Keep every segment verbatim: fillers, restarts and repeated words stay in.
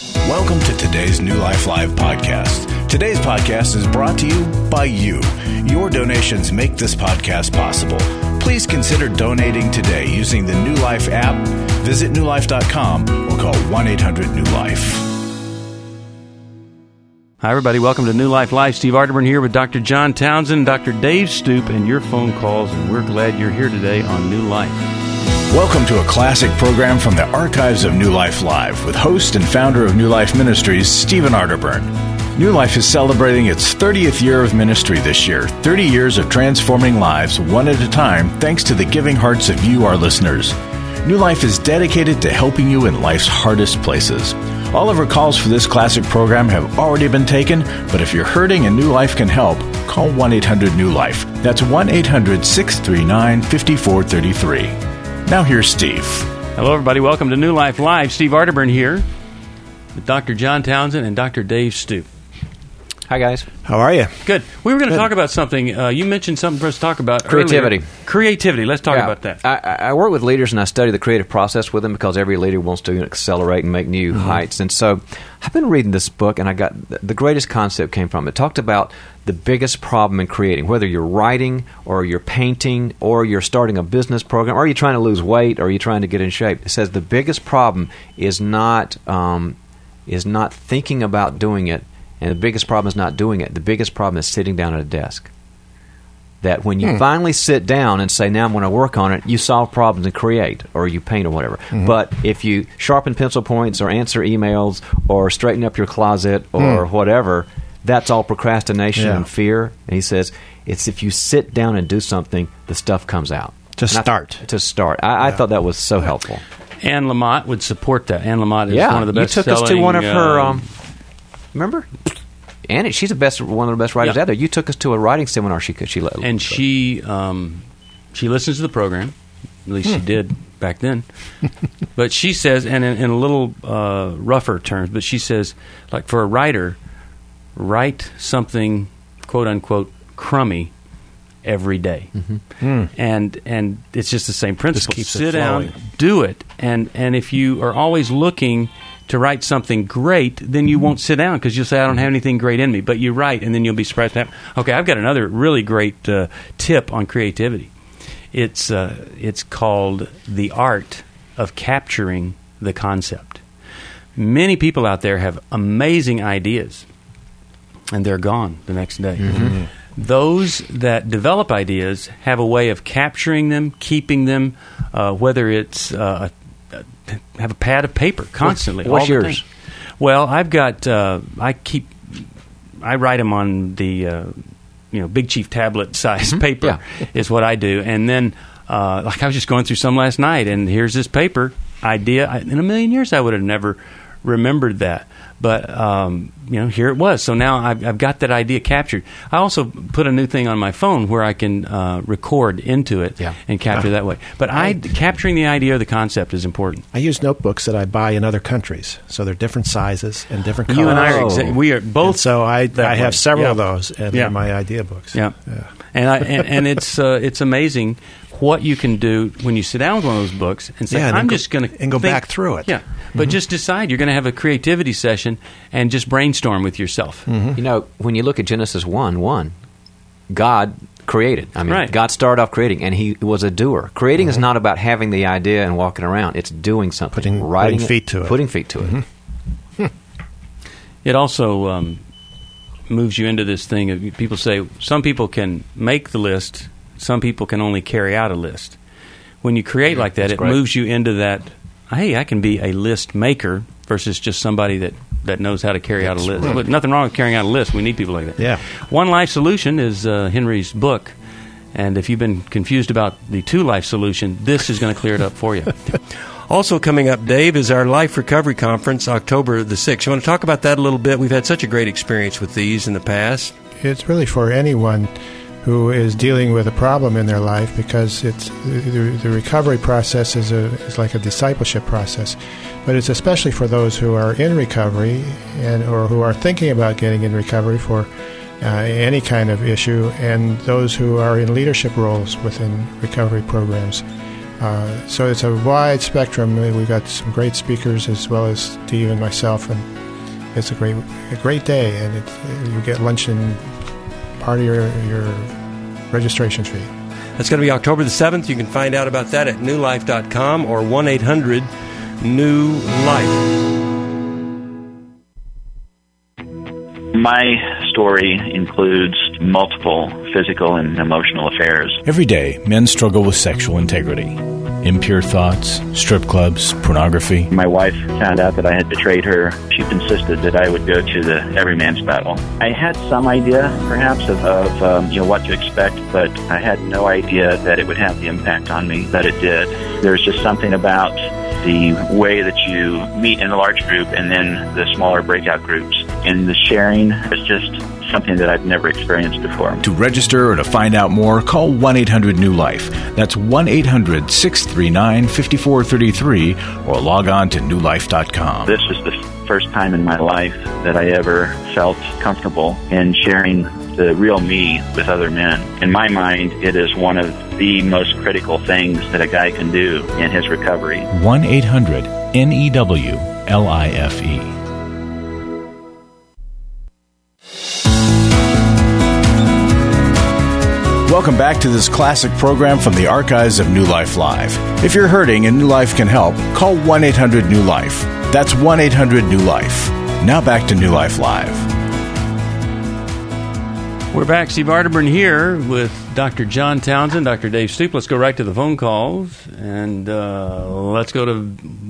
Welcome to today's New Life Live podcast. Today's podcast is brought to you by you. Your donations make this podcast possible. Please consider donating today using the New Life app. Visit new life dot com or call one eight hundred new life. Hi, everybody. Welcome to New Life Live. Steve Arterburn here with Doctor John Townsend, Doctor Dave Stoop, and your phone calls, and we're glad you're here today on New Life. Welcome to a classic program from the archives of New Life Live with host and founder of New Life Ministries, Stephen Arterburn. New Life is celebrating its thirtieth year of ministry this year, thirty years of transforming lives one at a time thanks to the giving hearts of you, our listeners. New Life is dedicated to helping you in life's hardest places. All of our calls for this classic program have already been taken, but if you're hurting and New Life can help, call one eight hundred new life. That's one eight hundred six three nine five four three three. Now here's Steve. Hello, everybody. Welcome to New Life Live. Steve Arterburn here with Doctor John Townsend and Doctor Dave Stoop. Hi, guys. How are you? Good. We were going to Good. talk about something. Uh, you mentioned something for us to talk about Creativity. earlier. Creativity. Let's talk Yeah. about that. I, I work with leaders and I study the creative process with them because every leader wants to accelerate and make new mm-hmm. heights. And so I've been reading this book, and I got the greatest concept came from it. It talked about the biggest problem in creating, whether you're writing or you're painting or you're starting a business program or you're trying to lose weight or you're trying to get in shape. It says the biggest problem is not um, is not thinking about doing it. And the biggest problem is not doing it. The biggest problem is sitting down at a desk. That when you hmm. finally sit down and say, now I'm going to work on it, you solve problems and create, or you paint or whatever. Mm-hmm. But if you sharpen pencil points or answer emails or straighten up your closet or hmm. whatever, that's all procrastination yeah. and fear. And he says, it's if you sit down and do something, the stuff comes out. To start. I, to start. I, yeah. I thought that was so helpful. Anne Lamott would support that. Anne Lamott is yeah, one of the best you took us to one of her... Um, um, Remember? Annie, she's the best, one of the best writers yeah. out there. You took us to a writing seminar. She could, she let, and she um, she listens to the program. At least she did back then. But she says, and in, in a little uh, rougher terms, but she says, like for a writer, write something quote unquote crummy every day. Mm-hmm. Mm. And and it's just the same principle. Just keeps Sit it down, flowing. do it, and and if you are always looking to write something great, then you won't sit down because you'll say, I don't have anything great in me. But you write, and then you'll be surprised. Okay, I've got another really great uh, tip on creativity. It's uh, it's called the art of capturing the concept. Many people out there have amazing ideas, and they're gone the next day. Mm-hmm. Those that develop ideas have a way of capturing them, keeping them, uh, whether it's uh, have a pad of paper constantly. What's all the yours? time. Well, I've got. Uh, I keep. I write them on the uh, you know Big Chief tablet size mm-hmm. paper yeah. is what I do, and then uh, like I was just going through some last night, and here's this paper idea. I, in a million years, I would have never remembered that. But, um, you know, here it was. So now I've, I've got that idea captured. I also put a new thing on my phone where I can uh, record into it yeah. and capture uh, that way. But I, capturing the idea or the concept is important. I use notebooks that I buy in other countries. So they're different sizes and different colors. You and I are Oh. exa- we are both. And so I that I have way. several yeah. of those in yeah. my idea books. Yeah. yeah. And, I, and and it's uh, it's amazing what you can do when you sit down with one of those books and say, Yeah, and I'm go- just going to and go back through it. Yeah, but mm-hmm. just decide you're going to have a creativity session and just brainstorm with yourself. Mm-hmm. You know, when you look at Genesis one one, God created. I mean, Right. God started off creating, and He was a doer. Creating Mm-hmm. is not about having the idea and walking around. It's doing something, Putting- writing putting feet to it. putting feet to it. Mm-hmm. It also um, moves you into this thing of people say some people can make the list, some people can only carry out a list. When you create like that, That's it great. moves you into that, hey, I can be a list maker versus just somebody that, that knows how to carry out a list. But nothing wrong with carrying out a list. We need people like that. Yeah. One Life Solution is uh, Henry's book. And if you've been confused about the Two Life Solution, this is going to clear it up for you. Also coming up, Dave, is our Life Recovery Conference, October the sixth. You want to talk about that a little bit? We've had such a great experience with these in the past. It's really for anyone who is dealing with a problem in their life, because it's the, the recovery process is, a, is like a discipleship process. But it's especially for those who are in recovery and or who are thinking about getting in recovery for uh, any kind of issue, and those who are in leadership roles within recovery programs. Uh, so it's a wide spectrum. We've got some great speakers as well as Steve and myself, and it's a great a great day. And it, you get lunch and part of your, your registration fee. That's going to be October the seventh. You can find out about that at new life dot com or one eight hundred new life. My story includes multiple physical and emotional affairs. Every day, men struggle with sexual integrity. Impure thoughts, strip clubs, pornography. My wife found out that I had betrayed her. She insisted that I would go to the everyman's battle. I had some idea, perhaps, of, of um, you know what to expect, but I had no idea that it would have the impact on me that it did. There's just something about the way that you meet in a large group and then the smaller breakout groups. And the sharing is just something that I've never experienced before. To register or to find out more, call one eight hundred new life. That's one eight hundred six three nine five four three three or log on to new life dot com. This is the first time in my life that I ever felt comfortable in sharing the real me with other men. In my mind, it is one of the most critical things that a guy can do in his recovery. one eight hundred N E W L I F E. Welcome back to this classic program from the archives of New Life Live. If you're hurting and New Life can help, call one eight hundred new life. That's one eight hundred new life. Now back to New Life Live. We're back. Steve Arterburn here with Doctor John Townsend, Doctor Dave Stoop. Let's go right to the phone calls, and uh, let's go to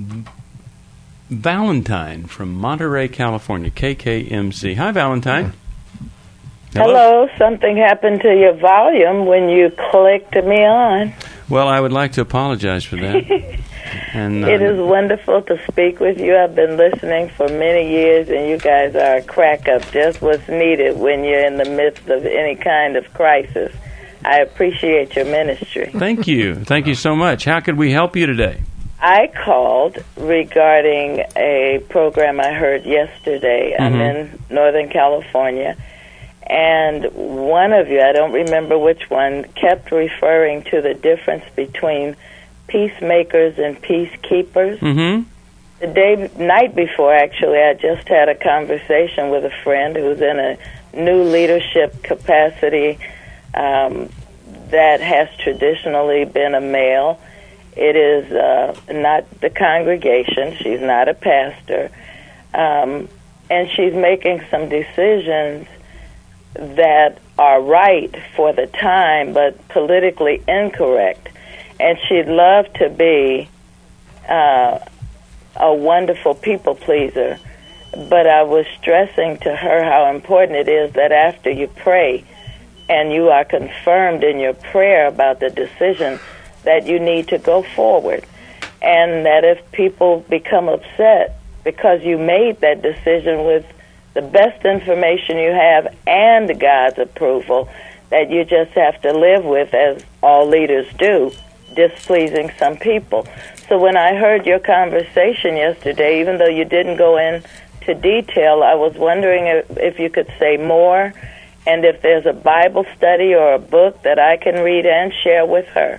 Valentine from Monterey, California, K K M C. Hi, Valentine. Hello. Hello. Something happened to your volume when you clicked me on. Well, I would like to apologize for that. And, uh, it is wonderful to speak with you. I've been listening for many years, and you guys are a crack-up, just what's needed when you're in the midst of any kind of crisis. I appreciate your ministry. Thank you. Thank you so much. How could we help you today? I called regarding a program I heard yesterday. Mm-hmm. I'm in Northern California, and one of you, I don't remember which one, kept referring to the difference between peacemakers and peacekeepers. Mm-hmm. The day, night before, actually, I just had a conversation with a friend who's in a new leadership capacity um, that has traditionally been a male. It is uh, not the congregation. She's not a pastor. Um, and she's making some decisions that are right for the time, but politically incorrect. And she'd love to be uh, a wonderful people pleaser. But I was stressing to her how important it is that after you pray and you are confirmed in your prayer about the decision, that you need to go forward. And that if people become upset because you made that decision with the best information you have and God's approval, that you just have to live with, as all leaders do, displeasing some people. So when I heard your conversation yesterday, even though you didn't go into detail, I was wondering if, if you could say more, and if there's a Bible study or a book that I can read and share with her.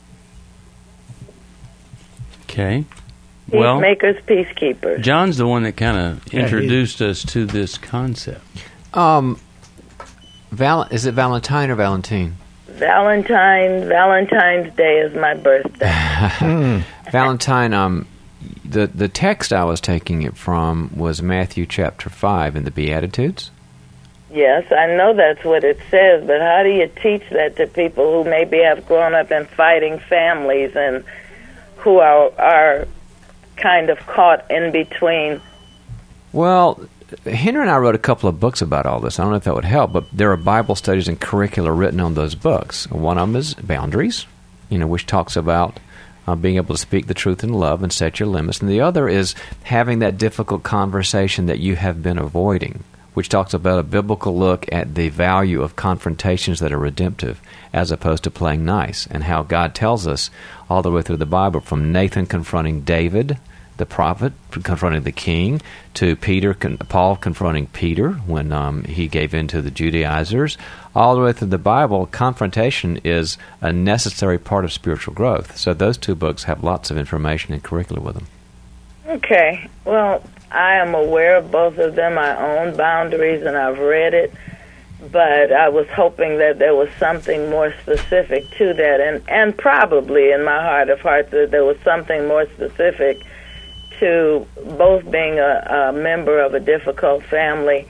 Okay. Well, Peacemakers, peacekeepers. John's the one that kind of introduced yeah, us to this concept. Um, Val- is it Valentine or Valentine? Valentine. Valentine's Day is my birthday. Valentine. Um, the the text I was taking it from was Matthew chapter five in the Beatitudes. Yes, I know that's what it says, but how do you teach that to people who maybe have grown up in fighting families and who are are kind of caught in between? Well, Henry and I wrote a couple of books about all this. I don't know if that would help, but there are Bible studies and curricula written on those books. One of them is Boundaries, you know, which talks about uh, being able to speak the truth in love and set your limits. And the other is having that difficult conversation that you have been avoiding, which talks about a biblical look at the value of confrontations that are redemptive as opposed to playing nice, and how God tells us all the way through the Bible, from Nathan confronting David, the prophet confronting the king, to Peter, con- Paul confronting Peter when um, he gave in to the Judaizers. All the way through the Bible, confrontation is a necessary part of spiritual growth. So those two books have lots of information and curricula with them. Okay. Well, I am aware of both of them. I own Boundaries, and I've read it. But I was hoping that there was something more specific to that, and, and probably in my heart of hearts that there was something more specific to both being a, a member of a difficult family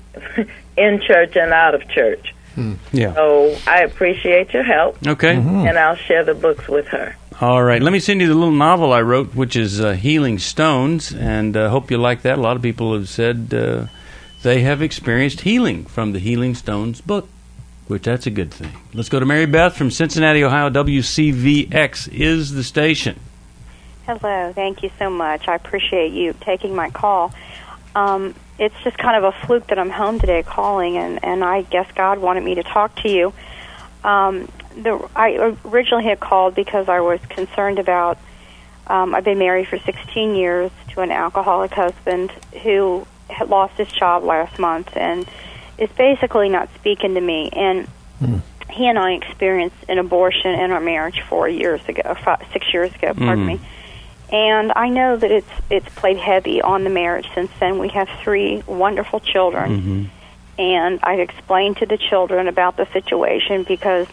in church and out of church. Hmm. Yeah. So I appreciate your help. Okay. Mm-hmm. And I'll share the books with her. All right. Let me send you the little novel I wrote, which is uh, Healing Stones, and I uh, hope you like that. A lot of people have said uh, they have experienced healing from the Healing Stones book, which that's a good thing. Let's go to Mary Beth from Cincinnati, Ohio. W C V X is the station. Hello. Thank you so much. I appreciate you taking my call. Um, it's just kind of a fluke that I'm home today calling, and, and I guess God wanted me to talk to you. Um, the, I originally had called because I was concerned about, um, I've been married for sixteen years to an alcoholic husband who had lost his job last month and is basically not speaking to me. And mm. he and I experienced an abortion in our marriage four years ago, five, six years ago, pardon mm. me. And I know that it's it's played heavy on the marriage since then. We have three wonderful children. Mm-hmm. And I've explained to the children about the situation because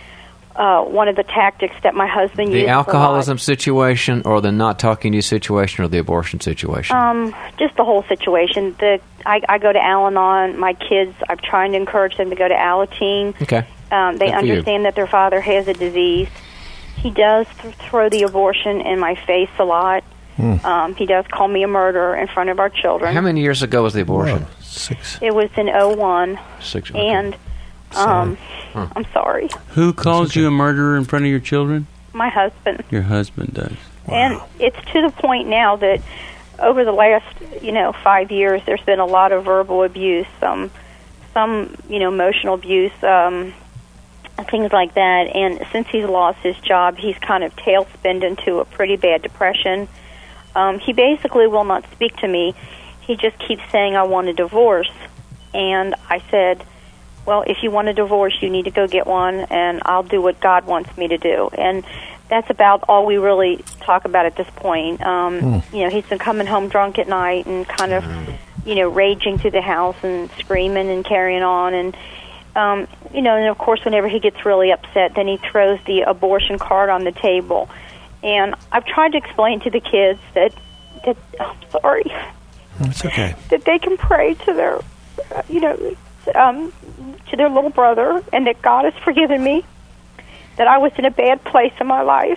uh, one of the tactics that my husband the used... The alcoholism situation or the not talking to you situation or the abortion situation? Um, just the whole situation. The I, I go to Al-Anon. My kids, I'm trying to encourage them to go to Alateen. Okay. Um, they understand that their father has a disease. He does th- throw the abortion in my face a lot. Mm. Um, he does call me a murderer in front of our children. How many years ago was the abortion? Whoa, six. It was in oh one. Six. Okay. And um, huh. I'm sorry. Who calls okay. you a murderer in front of your children? My husband. Your husband does. Wow. And it's to the point now that over the last, you know, five years, there's been a lot of verbal abuse, um, some, you know, emotional abuse, um, things like that. And since he's lost his job, he's kind of tailspinned into a pretty bad depression. Um, he basically will not speak to me. He just keeps saying, I want a divorce. And I said, well, if you want a divorce, you need to go get one, and I'll do what God wants me to do. And that's about all we really talk about at this point. Um, mm. You know, he's been coming home drunk at night and kind of, you know, raging through the house and screaming and carrying on. And Um, you know, and of course, whenever he gets really upset, then he throws the abortion card on the table. And I've tried to explain to the kids that, that I'm sorry. It's okay. That they can pray to their, uh, you know, um, to their little brother, and that God has forgiven me, that I was in a bad place in my life,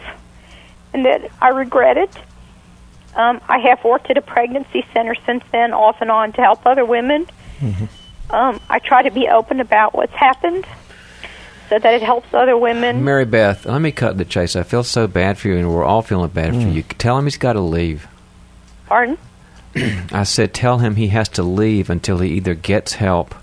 and that I regret it. Um, I have worked at a pregnancy center since then, off and on, to help other women. Mm-hmm. Um, I try to be open about what's happened so that it helps other women. Mary Beth, let me cut the chase. I feel so bad for you, and we're all feeling bad mm. for you. Tell him he's got to leave. Pardon? I said tell him he has to leave until he either gets help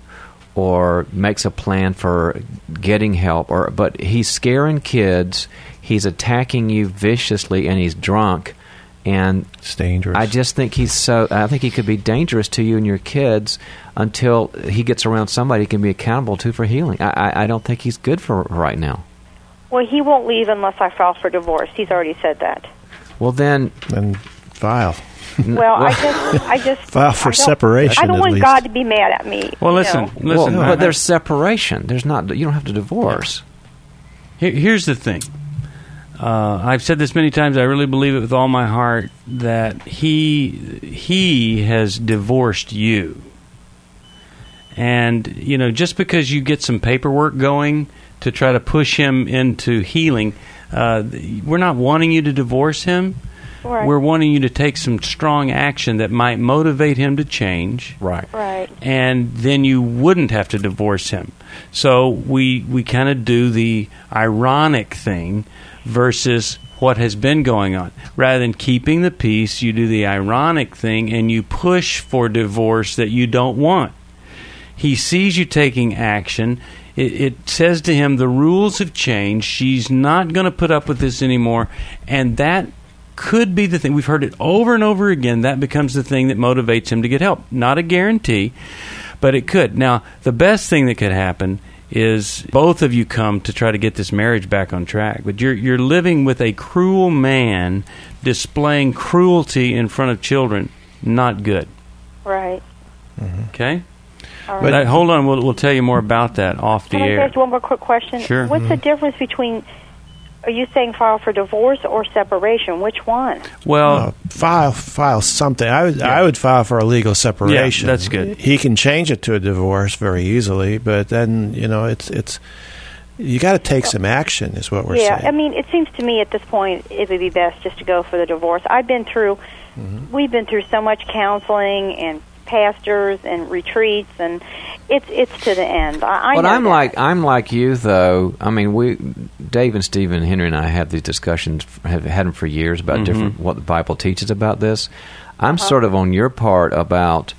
or makes a plan for getting help. Or, but he's scaring kids, he's attacking you viciously, and he's drunk. And it's dangerous. I just think he's so. I think he could be dangerous to you and your kids until he gets around somebody he can be accountable to for healing. I, I, I don't think he's good for right now. Well, he won't leave unless I file for divorce. He's already said that. Well, then, then file. Well, I just, I just file for I separation. I don't at want least. God to be mad at me. Well, listen, you know? listen. Well, but there's separation. There's not. You don't have to divorce. Here, here's the thing. Uh, I've said this many times. I really believe it with all my heart that he he has divorced you. And, you know, just because you get some paperwork going to try to push him into healing, uh, we're not wanting you to divorce him. Right. We're wanting you to take some strong action that might motivate him to change. Right. Right. And then you wouldn't have to divorce him. So we we kind of do the ironic thing versus what has been going on. Rather than keeping the peace, you do the ironic thing and you push for divorce that you don't want. He sees you taking action. It, it says to him, the rules have changed. She's not going to put up with this anymore. And that could be the thing. We've heard it over and over again. That becomes the thing that motivates him to get help. Not a guarantee, but it could. Now, the best thing that could happen is both of you come to try to get this marriage back on track. But you're you're living with a cruel man displaying cruelty in front of children. Not good. Right. Mm-hmm. Okay? All But right. uh, hold on, we'll, we'll tell you more about that off the Can I air. ask one more quick question? Sure. What's Mhm. the difference between, are you saying file for divorce or separation? Which one? Well, Uh, file file something. I would I would file for a legal separation. Yeah, that's good. He can change it to a divorce very easily, but then you know it's it's you got to take some action, is what we're yeah, saying. I mean, it seems to me at this point it would be best just to go for the divorce. I've been through, Mm-hmm. we've been through so much counseling and pastors and retreats, and it's it's to the end. I, I But know I'm that. like I'm like you though. I mean, we Dave and Steve and Henry and I have these discussions, have had them for years about Mhm. different what the Bible teaches about this. I'm Uh-huh. sort of on your part about.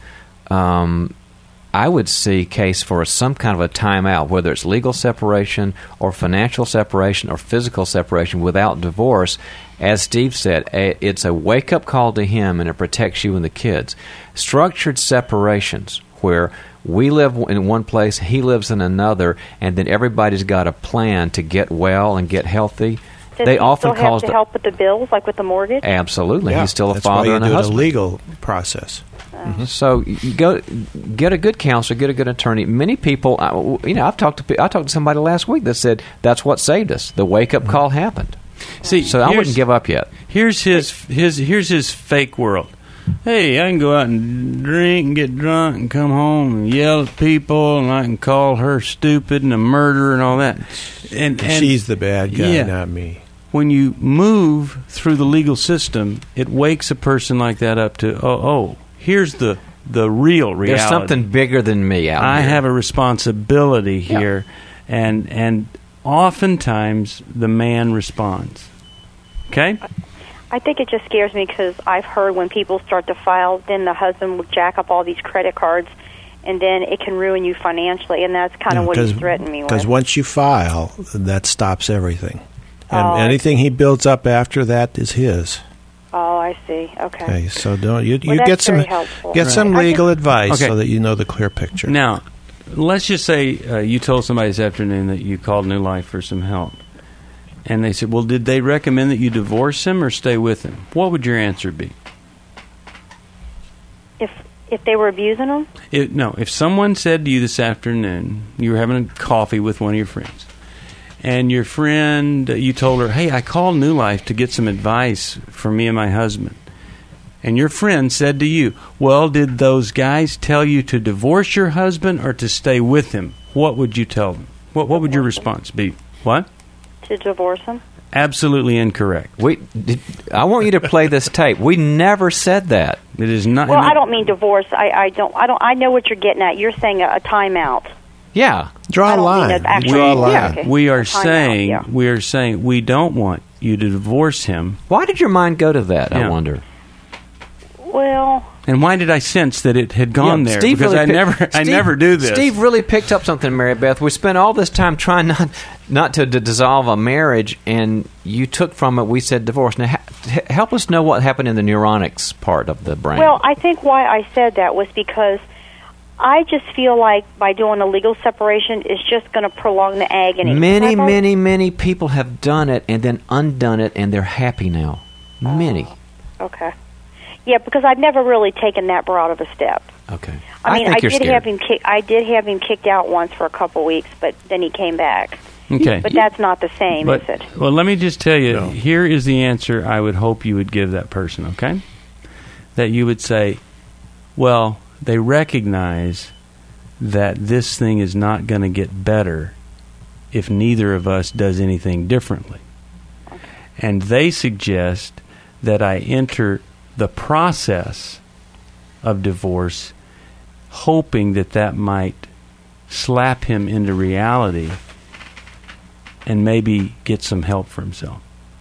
Um, I would see case for some kind of a timeout, whether it's legal separation or financial separation or physical separation without divorce. As Steve said, a, it's a wake-up call to him, and it protects you and the kids. Structured separations, where we live in one place, he lives in another, and then everybody's got a plan to get well and get healthy. Does they he often still cause have to the- help with the bills, like with the mortgage? Absolutely, Yeah, he's still a that's father why you and a do it husband. a legal process. Mhm. So you go get a good counselor, get a good attorney. Many people, I- you know, I've talked to pe- I talked to somebody last week that said that's what saved us. The wake up call happened. See, So I here's- wouldn't give up yet. Here's his his here's his fake world. Hey, I can go out and drink and get drunk and come home and yell at people, and I can call her stupid and a murderer and all that. And, and She's the bad guy, yeah. not me. when you move through the legal system, it wakes a person like that up to, oh, oh, here's the the real reality. There's something bigger than me out I here. have a responsibility Yeah. here, and and oftentimes the man responds. Okay? I think it just scares me because I've heard when people start to file, then the husband will jack up all these credit cards, and then it can ruin you financially, and that's kind of what he threatened me with. Because once you file, that stops everything. And Oh, I anything he builds up after that is his. Oh, I see. Okay. Okay, so don't you, Well, you that's get some very helpful. get some Right. I legal just- advice Okay. so that you know the clear picture. Now, let's just say uh, you told somebody this afternoon that you called New Life for some help. And they said, well, did they recommend that you divorce him or stay with him? What would your answer be? If if they were abusing him, It, no, if someone said to you this afternoon, you were having a coffee with one of your friends, and your friend, uh, you told her, hey, I called New Life to get some advice for me and my husband. And your friend said to you, well, did those guys tell you to divorce your husband or to stay with him? What would you tell them? What, what would your response be? What? to divorce him. Absolutely incorrect. We, did, I want you to play this tape. We never said that. It is not. Well, I don't mean divorce. I, I don't. I don't. I know what you're getting at. You're saying a, a timeout. Yeah. Draw I a don't mean line. that actually- Draw a line. Yeah, okay. We are Time out, saying yeah. we are saying we don't want you to divorce him. Why did your mind go to that, I Yeah. wonder? Well, And why did I sense that it had gone Yeah, there? Steve because really I pick- never, I Steve- never do this. Steve really picked up something, Mary Beth. We spent all this time trying not not to, to dissolve a marriage, and you took from it. We said divorce. Now, ha- h- help us know what happened in the neuronics part of the brain. well, I think why I said that was because I just feel like by doing a legal separation is just going to prolong the agony. many, I've al- many, many people have done it and then undone it, and they're happy now. Many. Okay. Yeah, because I've never really taken that broad of a step. Okay. I mean, think I, you're did scared. have him. Kick, I did have him kicked out once for a couple weeks, but then he came back. Okay. But that's not the same, But, is it? well, let me just tell you, No. here is the answer I would hope you would give that person, okay? That you would say, well, they recognize that this thing is not going to get better if neither of us does anything differently. And they suggest that I enter the process of divorce hoping that that might slap him into reality and maybe get some help for himself.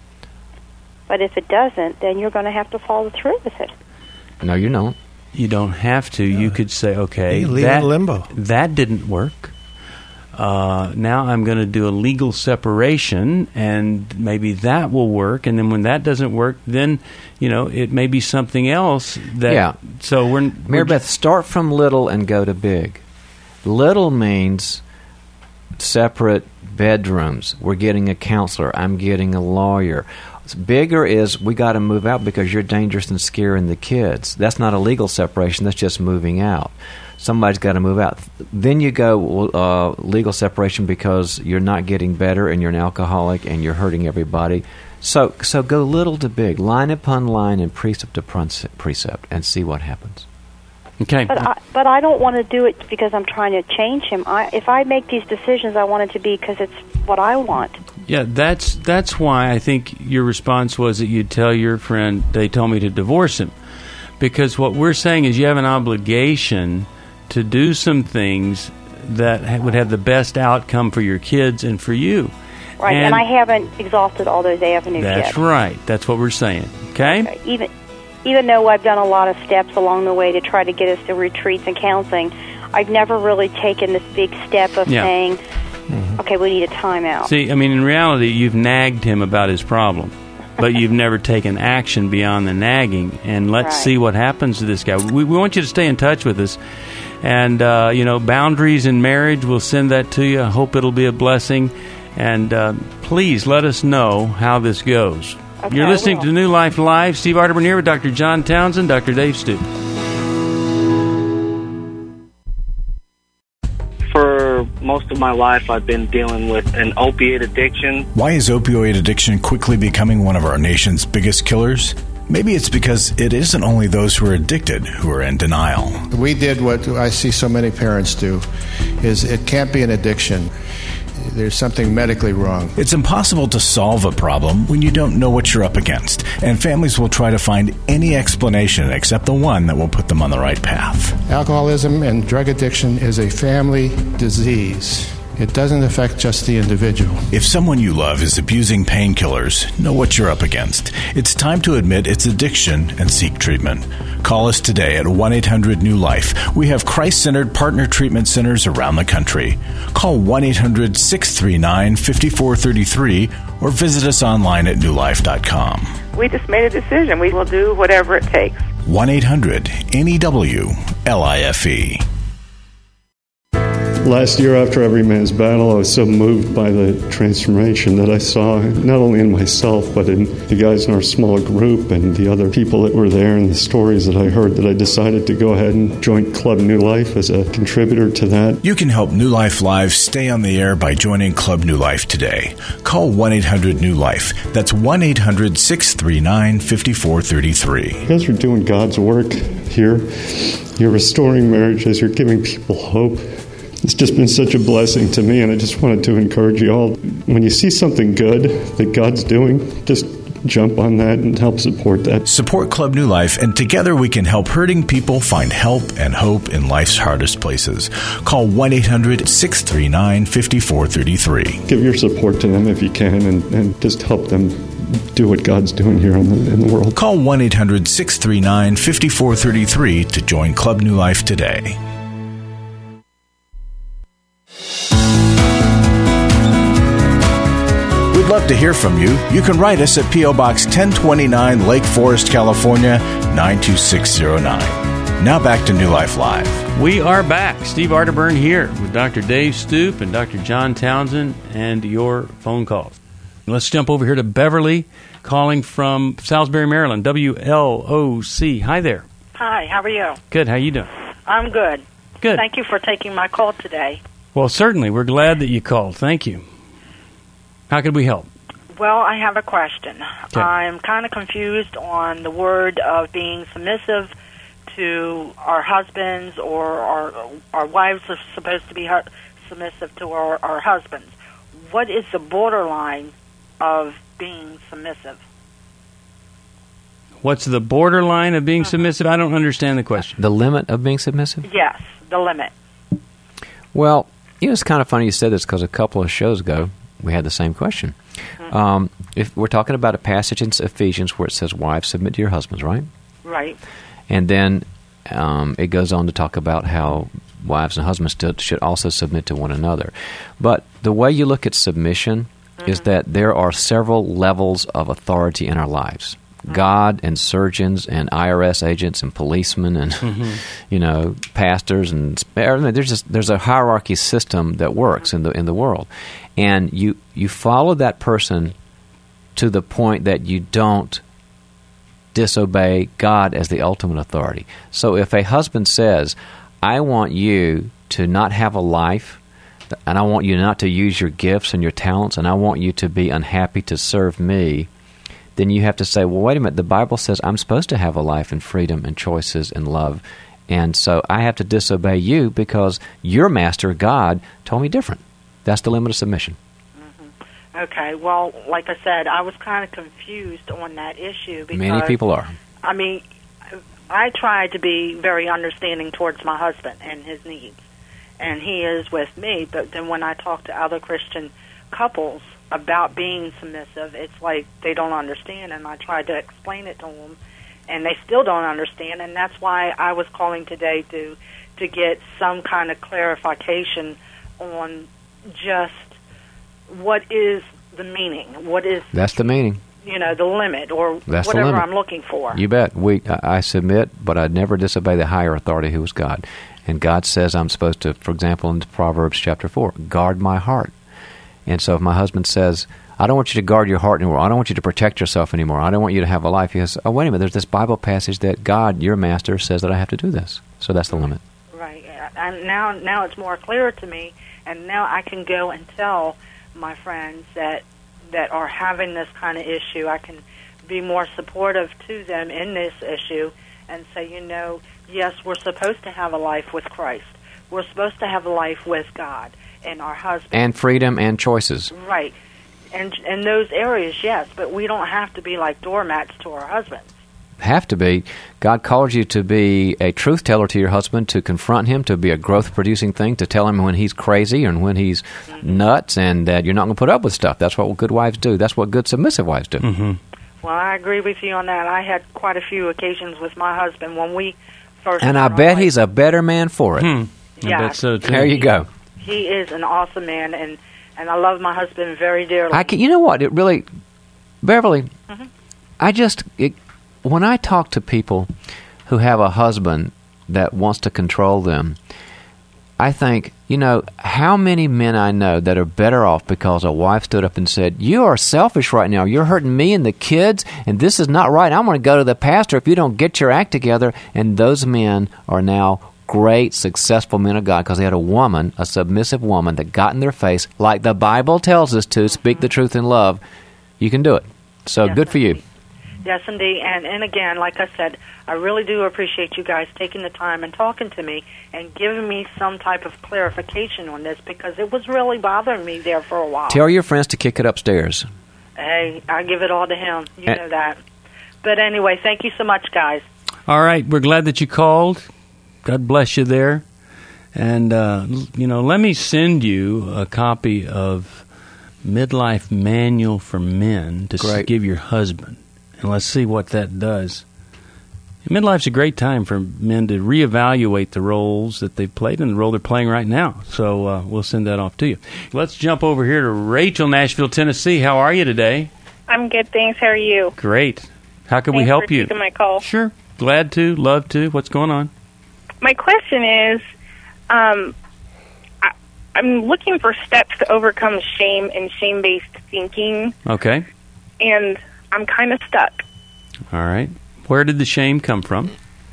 But if it doesn't, then you're going to have to follow through with it. No, you don't. You don't have to. You could say, okay, You leave it that, in limbo. that didn't work. Uh, now I'm going to do a legal separation, and maybe that will work. And then when that doesn't work, then, you know, it may be something else. That, yeah. So we're... Mary Beth, start from little and go to big. Little means separate bedrooms. We're getting a counselor. I'm getting a lawyer. Bigger is we got to move out because you're dangerous and scaring the kids. That's not a legal separation. That's just moving out. Somebody's got to move out. Then you go uh, legal separation because you're not getting better and you're an alcoholic and you're hurting everybody. So so go little to big, line upon line and precept to precept, and see what happens. Okay. But I, but I don't want to do it because I'm trying to change him. I, if I make these decisions, I want it to be because it's what I want. Yeah, that's that's why I think your response was that you'd tell your friend, they told me to divorce him. Because what we're saying is you have an obligation to do some things that ha- would have the best outcome for your kids and for you. Right, and, and I haven't exhausted all those avenues that's yet. That's right. That's what we're saying. Okay? Okay. Even even though I've done a lot of steps along the way to try to get us to retreats and counseling, I've never really taken this big step of yeah. saying, mm-hmm. okay, we need a timeout. See, I mean, in reality, you've nagged him about his problem, but you've never taken action beyond the nagging. And let's right. see what happens to this guy. We, we want you to stay in touch with us. And, uh, you know, boundaries in marriage, we'll send that to you. I hope it'll be a blessing. And uh, please let us know how this goes. Okay, You're listening to New Life Live. Steve Arterburn here with Doctor John Townsend, Doctor Dave Stoop. For most of my life, I've been dealing with an opiate addiction. Why is opioid addiction quickly becoming one of our nation's biggest killers? Maybe it's because it isn't only those who are addicted who are in denial. We did what I see so many parents do, is it can't be an addiction. There's something medically wrong. It's impossible to solve a problem when you don't know what you're up against, and families will try to find any explanation except the one that will put them on the right path. Alcoholism and drug addiction is a family disease. It doesn't affect just the individual. If someone you love is abusing painkillers, know what you're up against. It's time to admit it's addiction and seek treatment. Call us today at one eight hundred new life. We have Christ-centered partner treatment centers around the country. Call one eight hundred six three nine five four three three or visit us online at new life dot com. We just made a decision. We will do whatever it takes. one eight hundred N E W L I F E. Last year, after Every Man's Battle, I was so moved by the transformation that I saw, not only in myself, but in the guys in our small group and the other people that were there and the stories that I heard, that I decided to go ahead and join Club New Life as a contributor to that. You can help New Life Live stay on the air by joining Club New Life today. Call one eight hundred new life. That's one eight hundred six three nine five four three three. You guys are doing God's work here. You're restoring marriages. You're giving people hope. It's just been such a blessing to me, and I just wanted to encourage you all. When you see something good that God's doing, just jump on that and help support that. Support Club New Life, and together we can help hurting people find help and hope in life's hardest places. Call one eight hundred six three nine five four three three. Give your support to them if you can, and, and just help them do what God's doing here in the, in the world. Call one eight hundred six three nine five four three three to join Club New Life today. We'd love to hear from you. You can write us at P O. Box ten twenty-nine, Lake Forest, California, nine two six zero nine. Now back to New Life Live. We are back. Steve Arterburn here with Doctor Dave Stoop and Doctor John Townsend and your phone calls. Let's jump over here to Beverly, calling from Salisbury, Maryland, W L O C. Hi there. Hi, how are you? Good. How you doing? I'm good. Good. Thank you for taking my call today. Well, certainly. We're glad that you called. Thank you. How could we help? Well, I have a question. Okay. I'm kind of confused on the word of being submissive to our husbands, or our, our wives are supposed to be hu- submissive to our, our husbands. What is the borderline of being submissive? What's the borderline of being uh-huh. submissive? I don't understand the question. The limit of being submissive? Yes, the limit. Well, you know, it's kind of funny you said this because a couple of shows ago, we had the same question. Mm-hmm. Um, if we're talking about a passage in Ephesians where it says, wives, submit to your husbands, right? Right. And then um, it goes on to talk about how wives and husbands still should also submit to one another. But the way you look at submission mm-hmm. is that there are several levels of authority in our lives. Mm-hmm. God and surgeons and I R S agents and policemen and mm-hmm. you know pastors and there's just there's a hierarchy system that works mm-hmm. in the in the world, and you you follow that person to the point that you don't disobey God as the ultimate authority. So if a husband says, I want you to not have a life, and I want you not to use your gifts and your talents, and I want you to be unhappy to serve me, then you have to say, well, wait a minute, the Bible says I'm supposed to have a life and freedom and choices and love, and so I have to disobey you because your master, God, told me different. That's the limit of submission. Okay, well, like I said, I was kind of confused on that issue because many people are. I mean, I try to be very understanding towards my husband and his needs, and he is with me. But then when I talk to other Christian couples about being submissive, it's like they don't understand, and I tried to explain it to them, and they still don't understand, and that's why I was calling today to to get some kind of clarification on just what is the meaning? What is That's the meaning. You know, the limit or That's whatever the limit. I'm looking for. You bet. We I, I submit, but I never disobey the higher authority who is God. And God says I'm supposed to, for example, in Proverbs chapter four, guard my heart. And so if my husband says, I don't want you to guard your heart anymore, I don't want you to protect yourself anymore, I don't want you to have a life, he says, oh, wait a minute, there's this Bible passage that God, your master, says that I have to do this. So that's the limit. Right. And now, now it's more clear to me, and now I can go and tell my friends that that are having this kind of issue. I can be more supportive to them in this issue and say, you know, yes, we're supposed to have a life with Christ. We're supposed to have a life with God and our husband. And freedom and choices. Right. And in those areas, yes, but we don't have to be like doormats to our husbands. Have to be. God calls you to be a truth teller to your husband, to confront him, to be a growth-producing thing, to tell him when he's crazy and when he's mm-hmm. nuts, and that you're not going to put up with stuff. That's what good wives do. That's what good submissive wives do. Mm-hmm. Well, I agree with you on that. I had quite a few occasions with my husband when we first... And I bet he's a better man for it. Hmm. Yeah. I bet so, too. There you go. He is an awesome man, and, and I love my husband very dearly. I can, you know what? It really... Beverly, mm-hmm. I just... It, when I talk to people who have a husband that wants to control them, I think, you know, how many men I know that are better off because a wife stood up and said, you are selfish right now. You're hurting me and the kids, and this is not right. I'm going to go to the pastor if you don't get your act together. And those men are now great, successful men of God because they had a woman, a submissive woman, that got in their face, like the Bible tells us to, speak the truth in love. You can do it. So yes, good for you. Yes, indeed. And, and again, like I said, I really do appreciate you guys taking the time and talking to me and giving me some type of clarification on this because it was really bothering me there for a while. Tell your friends to kick it upstairs. Hey, I give it all to him. You know that. But anyway, thank you so much, guys. All right. We're glad that you called. God bless you there. And, uh, you know, let me send you a copy of Midlife Manual for Men to Great. give your husband. And let's see what that does. Midlife's a great time for men to reevaluate the roles that they've played and the role they're playing right now. So uh, we'll send that off to you. Let's jump over here to Rachel, Nashville, Tennessee. How are you today? I'm good, thanks. How are you? Great. How can Thanks we help for you? taking my call. Sure. Glad to. Love to. What's going on? My question is, um, I, I'm looking for steps to overcome shame and shame-based thinking, Okay. and I'm kind of stuck. All right. Where did the shame come from?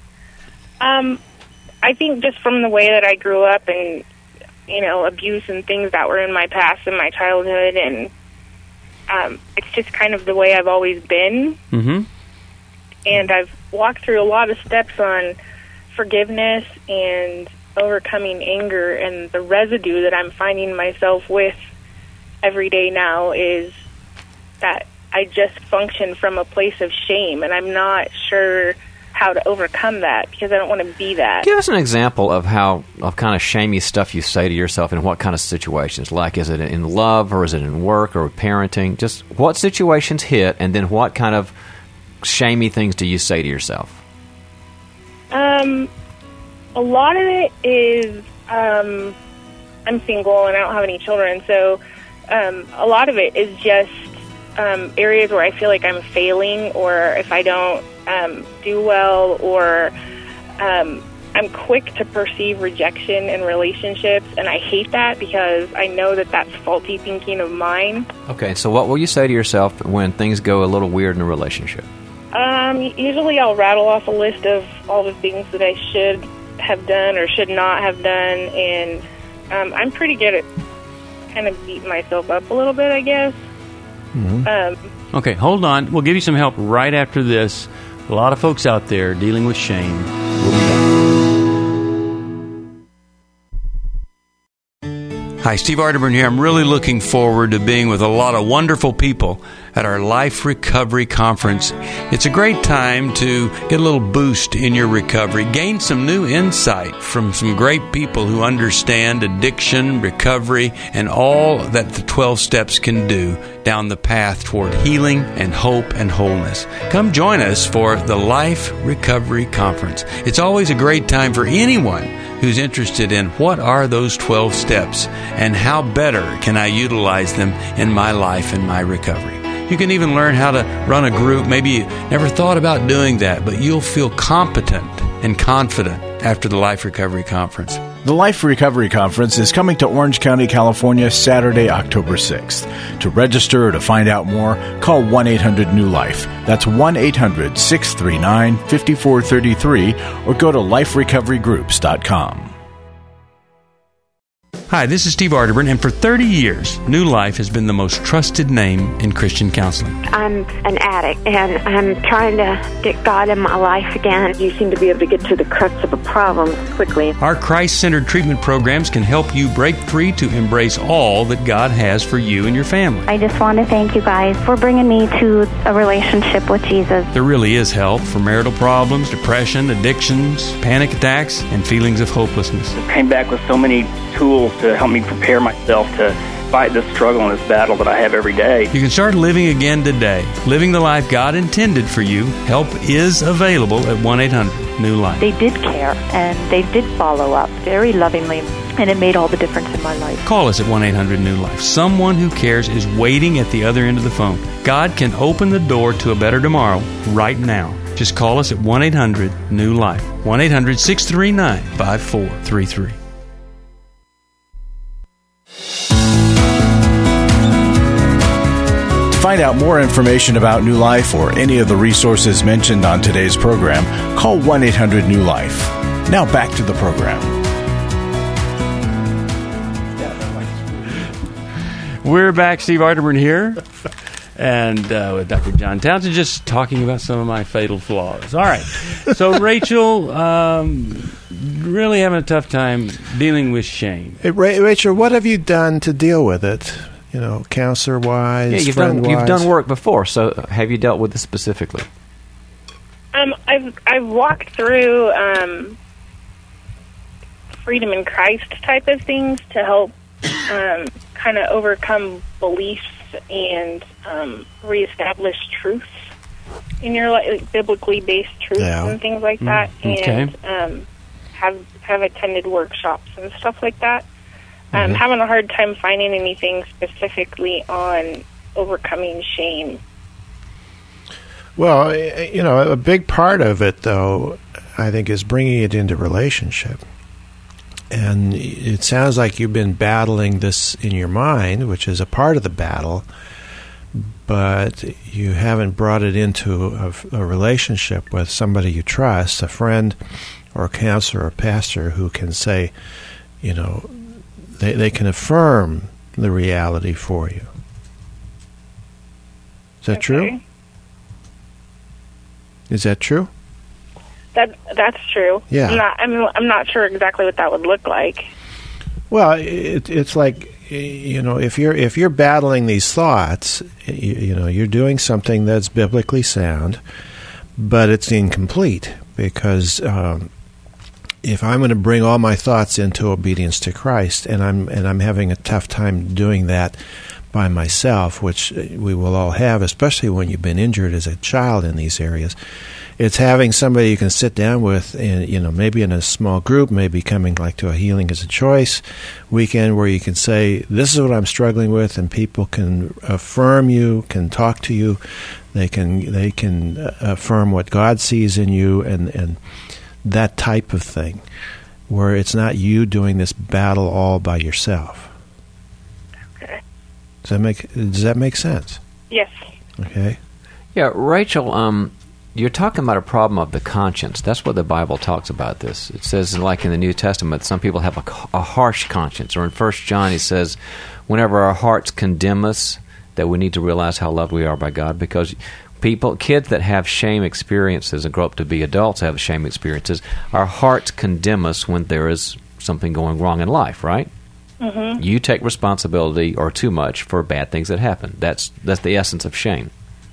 Um, I think just from the way that I grew up and, you know, abuse and things that were in my past and my childhood, and um, it's just kind of the way I've always been. Mm-hmm. And I've walked through a lot of steps on forgiveness and overcoming anger, and the residue that I'm finding myself with every day now is that I just function from a place of shame, and I'm not sure how to overcome that because I don't want to be that. Give us an example of how of kind of shamey stuff you say to yourself in what kind of situations. Like, is it in love or is it in work or parenting? Just what situations hit, and then what kind of shamey things do you say to yourself? Um, a a lot of it is um, I'm single and I don't have any children, so um, a lot of it is just um, areas where I feel like I'm failing, or if I don't um, do well, or um, I'm quick to perceive rejection in relationships, and I hate that because I know that that's faulty thinking of mine. Okay, so what will you say to yourself when things go a little weird in a relationship? Um, usually I'll rattle off a list of all the things that I should have done or should not have done, and um, I'm pretty good at kind of beating myself up a little bit, I guess. Mm-hmm. Um, Okay, hold on. We'll give you some help right after this. A lot of folks out there dealing with shame. We'll be back. Hi, Steve Arterburn here. I'm really looking forward to being with a lot of wonderful people at our Life Recovery Conference. It's a great time to get a little boost in your recovery, gain some new insight from some great people who understand addiction, recovery, and all that the twelve steps can do down the path toward healing and hope and wholeness. Come join us for the Life Recovery Conference. It's always a great time for anyone who's interested in what are those twelve steps and how better can I utilize them in my life and my recovery. You can even learn how to run a group. Maybe you never thought about doing that, but you'll feel competent and confident after the Life Recovery Conference. The Life Recovery Conference is coming to Orange County, California, Saturday, October sixth. To register or to find out more, call one eight hundred new life. That's one eight hundred six three nine five four three three or go to life recovery groups dot com. Hi, this is Steve Arterburn, and for thirty years, New Life has been the most trusted name in Christian counseling. I'm an addict, and I'm trying to get God in my life again. You seem to be able to get to the crux of a problem quickly. Our Christ-centered treatment programs can help you break free to embrace all that God has for you and your family. I just want to thank you guys for bringing me to a relationship with Jesus. There really is help for marital problems, depression, addictions, panic attacks, and feelings of hopelessness. I came back with so many tools to help me prepare myself to fight this struggle and this battle that I have every day. You can start living again today, living the life God intended for you. Help is available at one eight hundred new life. They did care, and they did follow up very lovingly, and it made all the difference in my life. Call us at one eight hundred new life. Someone who cares is waiting at the other end of the phone. God can open the door to a better tomorrow right now. Just call us at one eight hundred new life. one eight hundred six three nine five four three three. To find out more information about New Life or any of the resources mentioned on today's program, call one eight hundred new life. Now back to the program. We're back. Steve Arterburn here. And uh, with Doctor John Townsend, just talking about some of my fatal flaws. All right. So, Rachel, um, really having a tough time dealing with shame. Hey, Ra- Rachel, what have you done to deal with it? You know, counselor-wise, yeah, you've friend-wise? done, you've done work before, so have you dealt with this specifically? Um, I've I've walked through um, freedom in Christ type of things to help um, kind of overcome beliefs and um, reestablish truths in your life, like biblically based truths Yeah. and things like that. Mm, okay. And um, have have attended workshops and stuff like that. I'm Mhm. having a hard time finding anything specifically on overcoming shame. Well, you know, a big part of it, though, I think, is bringing it into relationship. And it sounds like you've been battling this in your mind, which is a part of the battle, but you haven't brought it into a, a relationship with somebody you trust, a friend or a counselor or a pastor who can say, you know, they, they can affirm the reality for you. Is that Okay. true? Is that true? That that's true. Yeah. I'm not. I'm, I'm not sure exactly what that would look like. Well, it, it's like, you know, if you're if you're battling these thoughts, you, you know, you're doing something that's biblically sound, but it's incomplete because um, if I'm going to bring all my thoughts into obedience to Christ, and I'm and I'm having a tough time doing that by myself, which we will all have, especially when you've been injured as a child in these areas. It's having somebody you can sit down with, in, you know, maybe in a small group, maybe coming like to a Healing as a Choice weekend where you can say, this is what I'm struggling with, and people can affirm you, can talk to you, they can they can affirm what God sees in you, and, and that type of thing, where it's not you doing this battle all by yourself. Okay. Does that make Does that make sense? Yes. Okay. Yeah, Rachel, um, you're talking about a problem of the conscience. That's what the Bible talks about this. It says, like in the New Testament, some people have a, a harsh conscience. Or in First John, he says, whenever our hearts condemn us, that we need to realize how loved we are by God, because people, kids that have shame experiences and grow up to be adults have shame experiences, our hearts condemn us when there is something going wrong in life, right? Mm-hmm. You take responsibility, or too much, for bad things that happen. That's that's the essence of shame.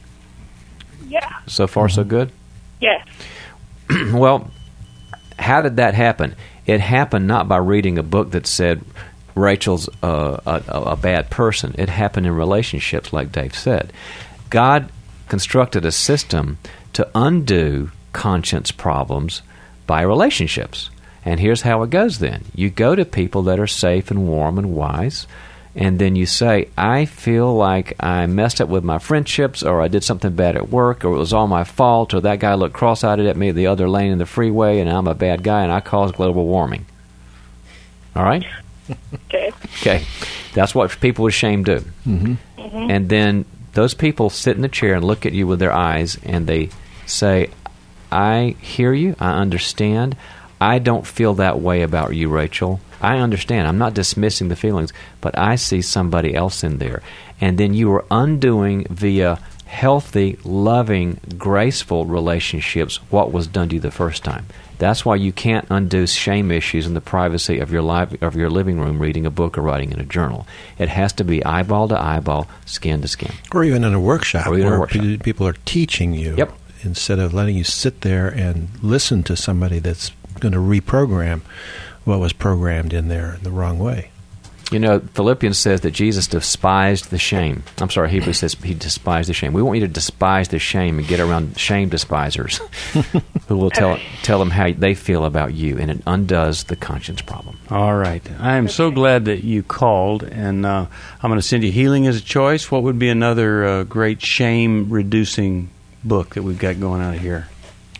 Yeah. So far, so good? Yes. Well, how did that happen? It happened not by reading a book that said Rachel's uh, a, a bad person. It happened in relationships, like Dave said. God constructed a system to undo conscience problems by relationships. And here's how it goes then. You go to people that are safe and warm and wise, and then you say, I feel like I messed up with my friendships, or I did something bad at work, or it was all my fault, or that guy looked cross-eyed at me the other lane in the freeway, and I'm a bad guy, and I caused global warming. All right? Okay. Okay. That's what people with shame do. Mm-hmm. Mm-hmm. And then those people sit in the chair and look at you with their eyes, and they say, I hear you, I understand. I don't feel that way about you, Rachel. I understand. I'm not dismissing the feelings, but I see somebody else in there. And then you are undoing via healthy, loving, graceful relationships what was done to you the first time. That's why you can't undo shame issues in the privacy of your live, of your living room, reading a book or writing in a journal. It has to be eyeball to eyeball, skin to skin. Or even in a workshop, Or even in a where workshop. pe- people are teaching you, Yep. instead of letting you sit there and listen to somebody that's going to reprogram what was programmed in there the wrong way. You know, Philippians says that Jesus despised the shame. I'm sorry, Hebrews says he despised the shame. We want you to despise the shame and get around shame despisers who will tell tell them how they feel about you, and it undoes the conscience problem. All right. I am so glad that you called, and uh, I'm going to send you Healing as a Choice. What would be another uh, great shame-reducing book that we've got going out here?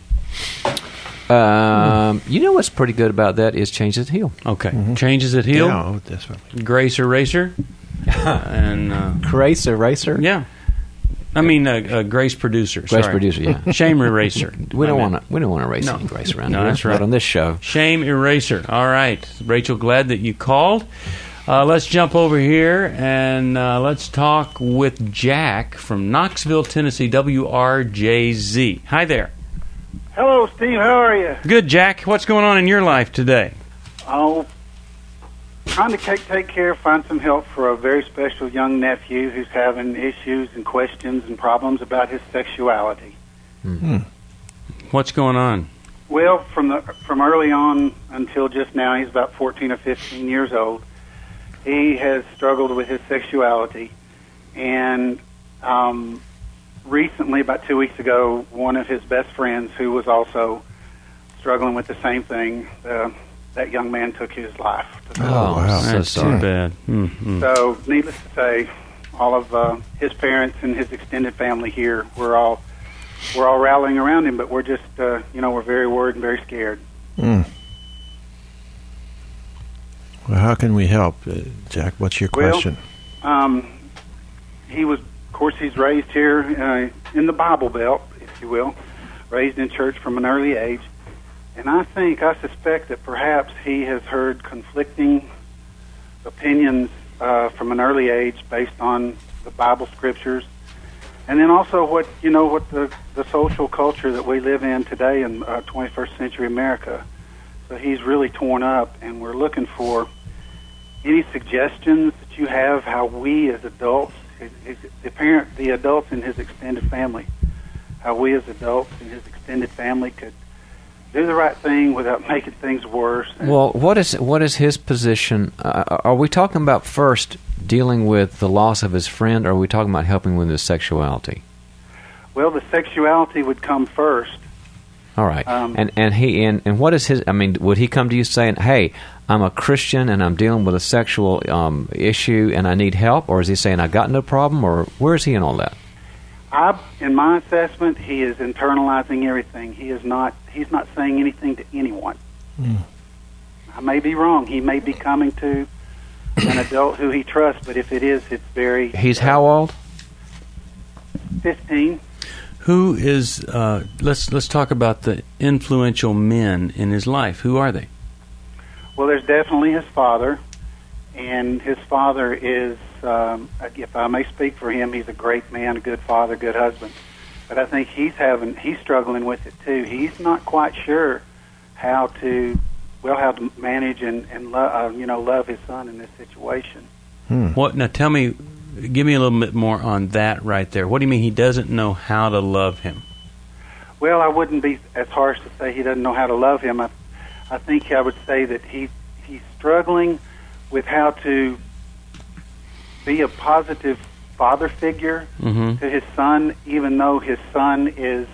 Um, you know what's pretty good about that is Changes That Heal. Okay. Mm-hmm. Changes That Heal. Yeah, oh, definitely. Grace Eraser. and uh, Grace Eraser? Yeah. I mean, uh, uh, Grace Producer. Grace sorry. Producer, yeah. Shame Eraser. We don't I mean, want to. We don't want to erase no. any grace around no, here. that's right. Not on this show. Shame Eraser. All right, Rachel. Glad that you called. Uh, let's jump over here and uh, let's talk with Jack from Knoxville, Tennessee. W R J Z. Hi there. Hello, Steve. How are you? Good, Jack. What's going on in your life today? Oh, trying to take, take care, find some help for a very special young nephew who's having issues and questions and problems about his sexuality. Mm-hmm. What's going on? Well, from the from early on until just now, he's about fourteen or fifteen years old. He has struggled with his sexuality, and um, recently, about two weeks ago, one of his best friends, who was also struggling with the same thing, uh, that young man took his life. Oh, wow. That's so too bad. Mm-hmm. So, needless to say, all of uh, his parents and his extended family here, we're all we're all rallying around him, but we're just, uh, you know, we're very worried and very scared. Mm. Well, how can we help, uh, Jack? What's your Well, question? Um, he was, of course, he's raised here uh, in the Bible Belt, if you will, raised in church from an early age. And I think, I suspect that perhaps he has heard conflicting opinions uh, from an early age based on the Bible scriptures. And then also what, you know, what the, the social culture that we live in today in uh, twenty-first century America. So he's really torn up, and we're looking for any suggestions that you have how we as adults, his, his, the parent, the adults in his extended family, how we as adults in his extended family could do the right thing without making things worse. Well, what is what is his position? Uh, are we talking about first dealing with the loss of his friend, or are we talking about helping with his sexuality? Well, the sexuality would come first. All right. Um, and and he and, and what is his? I mean, would he come to you saying, "Hey, I'm a Christian and I'm dealing with a sexual um, issue and I need help," or is he saying, "I got no problem," or where is he in all that? I, in my assessment, he is internalizing everything. He is not. He's not saying anything to anyone. Mm. I may be wrong. He may be coming to an adult who he trusts, but if it is, it's very. He's how old? Fifteen. Who is? Uh, let's let's talk about the influential men in his life. Who are they? Well, there's definitely his father, and his father is, um, if I may speak for him, he's a great man, a good father, good husband. But I think he's having he's struggling with it too. He's not quite sure how to, well, how to manage and and lo- uh, you know love his son in this situation. Hmm. What now? Tell me. Give me a little bit more on that right there. What do you mean he doesn't know how to love him? Well, I wouldn't be as harsh to say he doesn't know how to love him. I, I think I would say that he he's struggling with how to be a positive father figure mm-hmm. to his son, even though his son is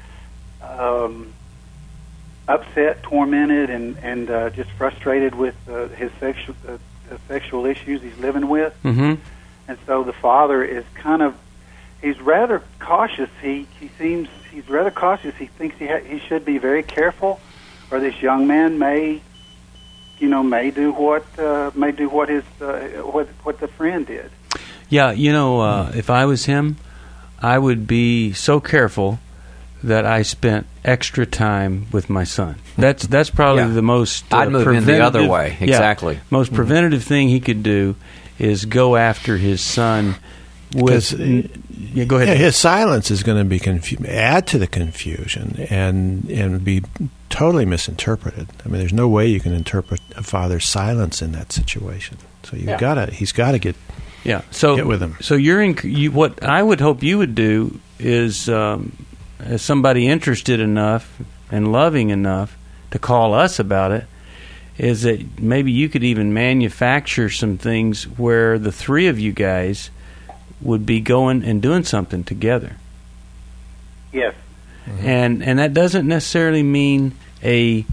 um, upset, tormented, and and uh, just frustrated with uh, his sexual uh, the sexual issues he's living with. Mm-hmm. And so the father is kind of, he's rather cautious. He he seems, he's rather cautious. He thinks he ha- he should be very careful, or this young man may, you know, may do what uh, may do what his uh, what what the friend did. Yeah, you know, uh, if I was him, I would be so careful that I spent extra time with my son. That's that's probably yeah. the most uh, I'd move in the other way. Exactly. Yeah, most preventative thing he could do is go after his son with. Because, yeah, go ahead. Yeah, his silence is going to be confu- add to the confusion and and be totally misinterpreted. I mean, there's no way you can interpret a father's silence in that situation. So you've Yeah. got to he's got to get yeah. So get with him. So you're in. You, what I would hope you would do is, um, as somebody interested enough and loving enough to call us about it, is that maybe you could even manufacture some things where the three of you guys would be going and doing something together. Yes. Mm-hmm. And and that doesn't necessarily mean a,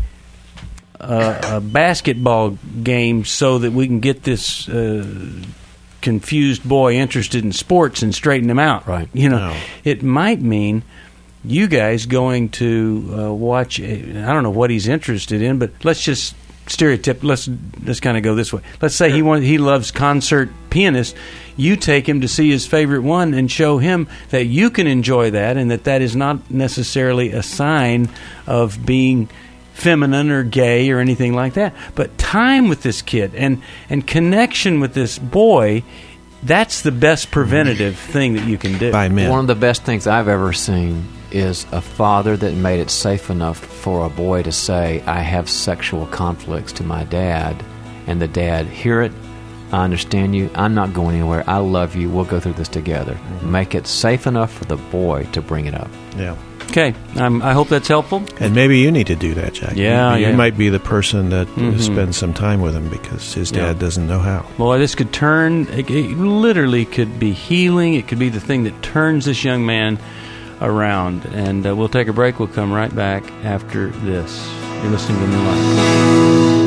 a a basketball game so that we can get this uh, confused boy interested in sports and straighten him out. Right. You know, No. it might mean you guys going to uh, watch. A, I don't know what he's interested in, but let's just stereotype. Let's let's kind of go this way. Let's say he wants he loves concert pianists. You take him to see his favorite one and show him that you can enjoy that, and that that is not necessarily a sign of being feminine or gay or anything like that. But time with this kid and and connection with this boy. That's the best preventative thing that you can do. By men. One of the best things I've ever seen is a father that made it safe enough for a boy to say, "I have sexual conflicts" to my dad, and the dad, "Hear it, I understand you, I'm not going anywhere, I love you, we'll go through this together." Mm-hmm. Make it safe enough for the boy to bring it up. Yeah. Okay, um, I hope that's helpful. And maybe you need to do that, Jack. Yeah, you, yeah. you might be the person that Mhm. spends some time with him because his dad Yeah. doesn't know how. Boy, this could turn, it, it literally could be healing. It could be the thing that turns this young man around. And uh, we'll take a break. We'll come right back after this. You're listening to New Life.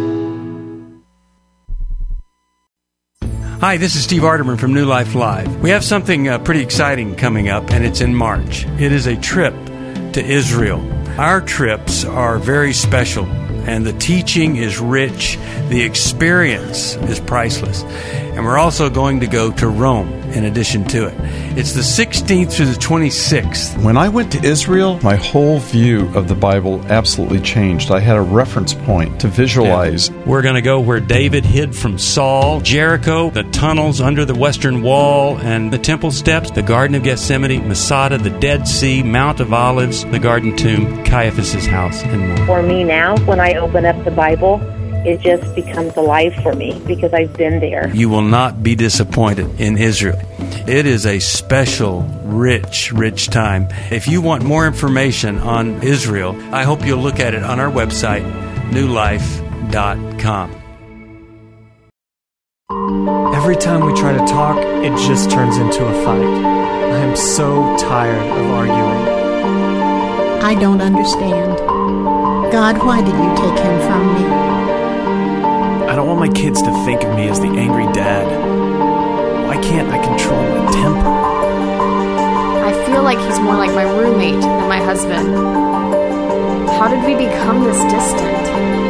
Hi, this is Steve Arterburn from New Life Live. We have something uh, pretty exciting coming up, and it's in March. It is a trip to Israel. Our trips are very special, and the teaching is rich. The experience is priceless. And we're also going to go to Rome in addition to it. It's the sixteenth through the twenty-sixth. When I went to Israel, my whole view of the Bible absolutely changed. I had a reference point to visualize. Yeah. We're going to go where David hid from Saul, Jericho, the tunnels under the Western Wall and the temple steps, the Garden of Gethsemane, Masada, the Dead Sea, Mount of Olives, the Garden Tomb, Caiaphas' house, and more. For me now, when I open up the Bible, it just becomes alive for me because I've been there. You will not be disappointed in Israel. It is a special, rich, rich time. If you want more information on Israel, I hope you'll look at it on our website, new life dot com. Every time we try to talk, it just turns into a fight. I am so tired of arguing. I don't understand. God, why did you take him from me? I don't want my kids to think of me as the angry dad. Why can't I control my temper? I feel like he's more like my roommate than my husband. How did we become this distant?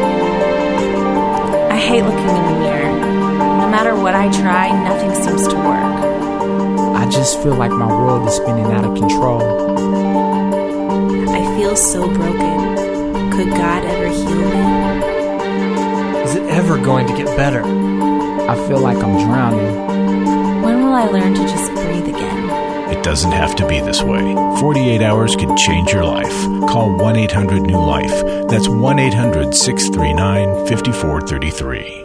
I hate looking in the mirror. No matter what I try, nothing seems to work. I just feel like my world is spinning out of control. I feel so broken. Could God ever heal me? Is it ever going to get better? I feel like I'm drowning. When will I learn to just breathe again? It doesn't have to be this way. forty-eight hours can change your life. Call one eight hundred new life. That's one eight hundred six three nine five four three three.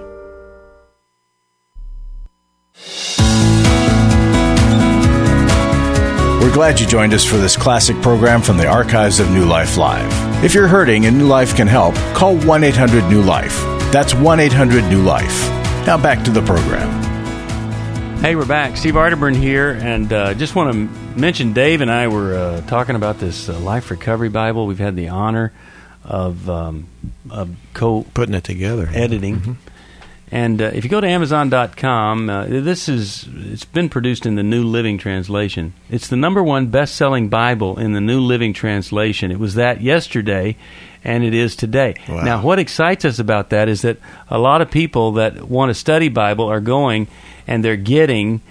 We're glad you joined us for this classic program from the archives of New Life Live. If you're hurting and New Life can help, call one eight hundred new life. That's one eight hundred new life. Now back to the program. Hey, we're back. Steve Arterburn here, and uh, just want to mention Dave and I were uh, talking about this uh, Life Recovery Bible. We've had the honor of, um, of co putting it together, editing. Mm-hmm. And uh, if you go to Amazon dot com, uh, this is it's been produced in the New Living Translation. It's the number one best-selling Bible in the New Living Translation. It was that yesterday, and it is today. Wow. Now, what excites us about that is that a lot of people that want to study Bible are going and they're getting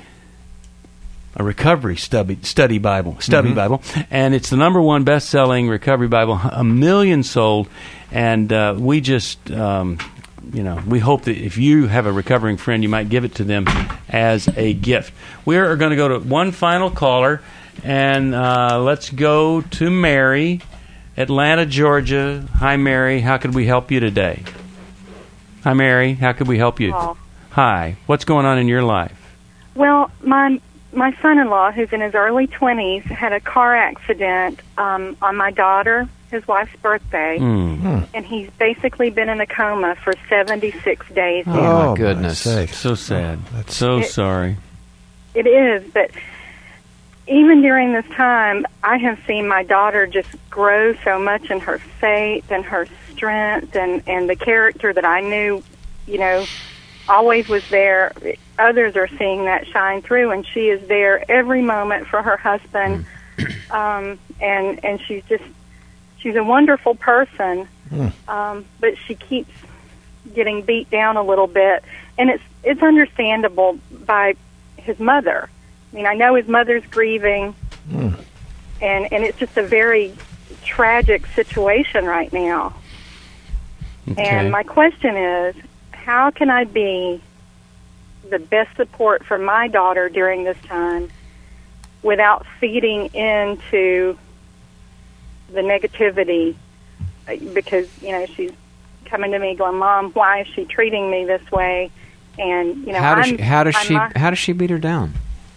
a recovery study, study Bible, study Mm-hmm. Bible, and it's the number one best-selling recovery Bible, a million sold, and uh, we just... Um, You know, we hope that if you have a recovering friend, you might give it to them as a gift. We are going to go to one final caller, and uh, let's go to Mary, Atlanta, Georgia. Hi, Mary. How could we help you today? Hi, Mary. How could we help you? Hello. Hi. What's going on in your life? Well, my my son-in-law, who's in his early twenties, had a car accident um, on my daughter, his wife's birthday, Mm. and he's basically been in a coma for seventy-six days Oh, now. my goodness. So sad. so It- sorry. It is, but even during this time, I have seen my daughter just grow so much in her faith and her strength and, and the character that I knew, you know, always was there. Others are seeing that shine through, and she is there every moment for her husband. Um, and, and she's just, she's a wonderful person, Mm. um, but she keeps getting beat down a little bit, and it's it's understandable by his mother. I mean, I know his mother's grieving, Mm. and and it's just a very tragic situation right now. Okay. And my question is, how can I be the best support for my daughter during this time without feeding into the negativity? Because, you know, she's coming to me going, Mom, why is she treating me this way? And, you know, how does I'm, she, how does I'm she not- how does she beat her down?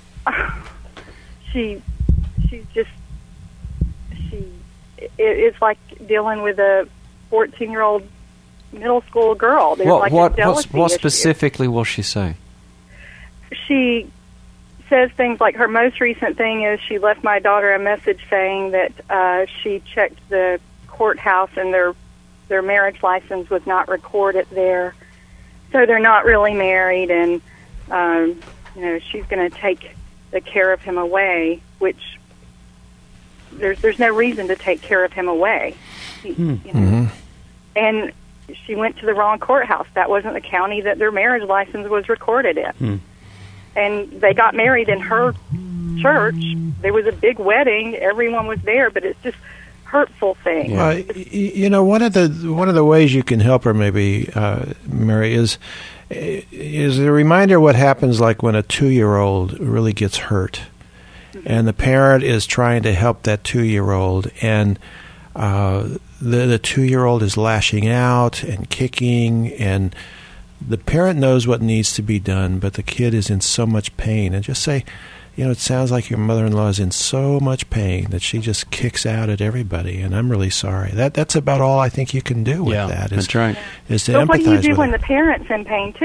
she she's just she it, it's like dealing with a fourteen year old middle school girl. There's What like a what jealousy what, what issue. specifically will she say? She says things like, her most recent thing is she left my daughter a message saying that uh, she checked the courthouse and their their marriage license was not recorded there, so they're not really married, and um, you know, she's going to take the care of him away, which there's there's no reason to take care of him away. He, Hmm. you know, and she went to the wrong courthouse. That wasn't the county that their marriage license was recorded in. Hmm. And they got married in her church. There was a big wedding. Everyone was there, but it's just hurtful thing. Well, y- y- you know, one of the one of the ways you can help her, maybe, uh, Mary, is is a reminder what happens, like when a two-year-old really gets hurt, and the parent is trying to help that two-year-old, and uh, the the two-year-old is lashing out and kicking, and the parent knows what needs to be done, but the kid is in so much pain, and just say, you know, it sounds like your mother-in-law is in so much pain that she just kicks out at everybody, and I'm really sorry. That that's about all I think you can do with Yeah, that. Is, that's right. Is to But what empathize do you do with when her. the parent's in pain too?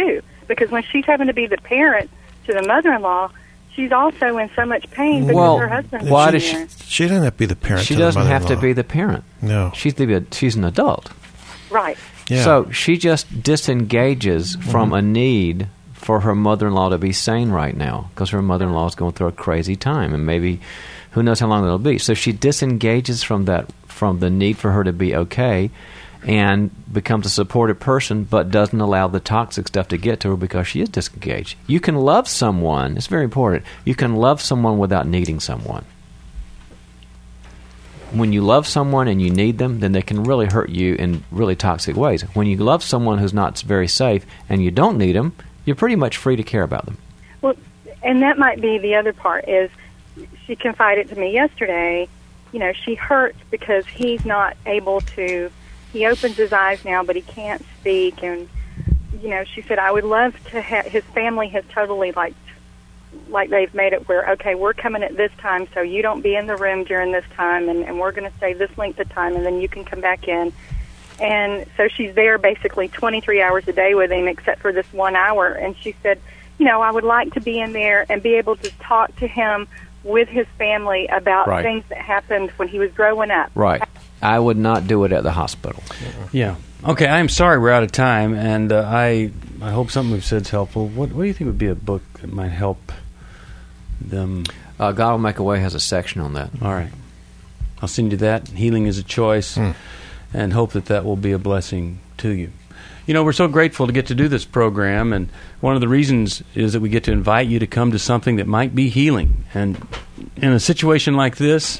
because when she's having to be the parent to the mother-in-law, she's also in so much pain because well, her husband's why in does she? there. She doesn't have to be the parent. She to doesn't the have to mother-in-law. be the parent. No, she's the she's an adult. Right. Yeah. So she just disengages from Mhm. a need for her mother-in-law to be sane right now because her mother-in-law is going through a crazy time, and maybe who knows how long it'll be. So she disengages from that, from the need for her to be okay, and becomes a supportive person, but doesn't allow the toxic stuff to get to her because she is disengaged. You can love someone. It's very important. You can love someone without needing someone. When you love someone and you need them, then they can really hurt you in really toxic ways. When you love someone who's not very safe and you don't need them, you're pretty much free to care about them. Well, and that might be the other part is she confided to me yesterday, you know, she hurts because he's not able to, he opens his eyes now, but he can't speak. And, you know, she said, I would love to have, his family has totally, like, like they've made it where, okay, we're coming at this time, so you don't be in the room during this time, and, and we're going to stay this length of time, and then you can come back in. And so she's there basically twenty-three hours a day with him except for this one hour. And she said, you know, I would like to be in there and be able to talk to him with his family about Right. things that happened when he was growing up. Right. I would not do it at the hospital. Yeah. Okay, I'm sorry we're out of time, and uh, I I hope something we've said is helpful. What, what do you think would be a book that might help them? Uh, God Will Make a Way has a section on that. All right. I'll send you that. Healing is a Choice, Hmm. and hope that that will be a blessing to you. You know, we're so grateful to get to do this program, and one of the reasons is that we get to invite you to come to something that might be healing. And in a situation like this,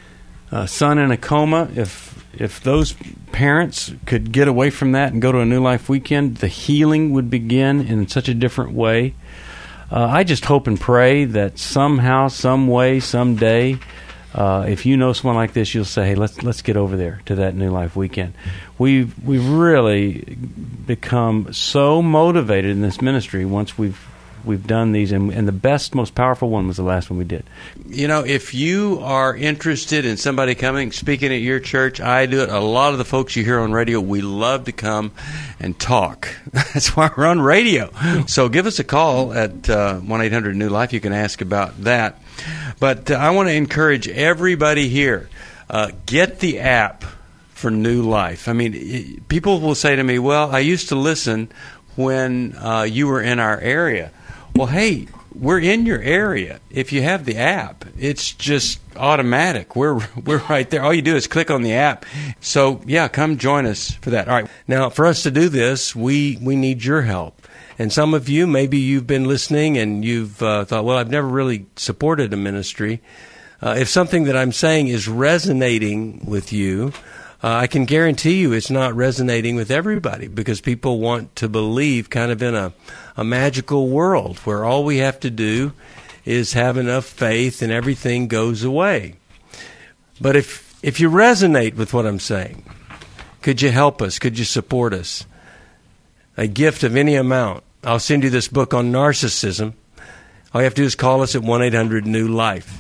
a son in a coma, if if those parents could get away from that and go to a New Life weekend, the healing would begin in such a different way. Uh, I just hope and pray that somehow, some way, someday, uh, if you know someone like this, you'll say, "Hey, let's let's get over there to that New Life weekend." We've we've really become so motivated in this ministry once we've we've done these, and, and the best, most powerful one was the last one we did. You know, if you are interested in somebody coming, speaking at your church, I do it. A lot of the folks you hear on radio, we love to come and talk. That's why we're on radio. So give us a call at uh, one eight hundred New Life. You can ask about that. But uh, I want to encourage everybody here, uh, get the app for New Life. I mean, it, people will say to me, well, I used to listen when uh, you were in our area. Well, hey, we're in your area. If you have the app, it's just automatic. We're we're right there. All you do is click on the app. So, yeah, come join us for that. All right. Now, for us to do this, we, we need your help. And some of you, maybe you've been listening and you've uh, thought, well, I've never really supported a ministry. Uh, if something that I'm saying is resonating with you, Uh, I can guarantee you it's not resonating with everybody because people want to believe kind of in a, a magical world where all we have to do is have enough faith and everything goes away. But if if you resonate with what I'm saying, could you help us? Could you support us? A gift of any amount. I'll send you this book on narcissism. All you have to do is call us at one eight hundred New Life.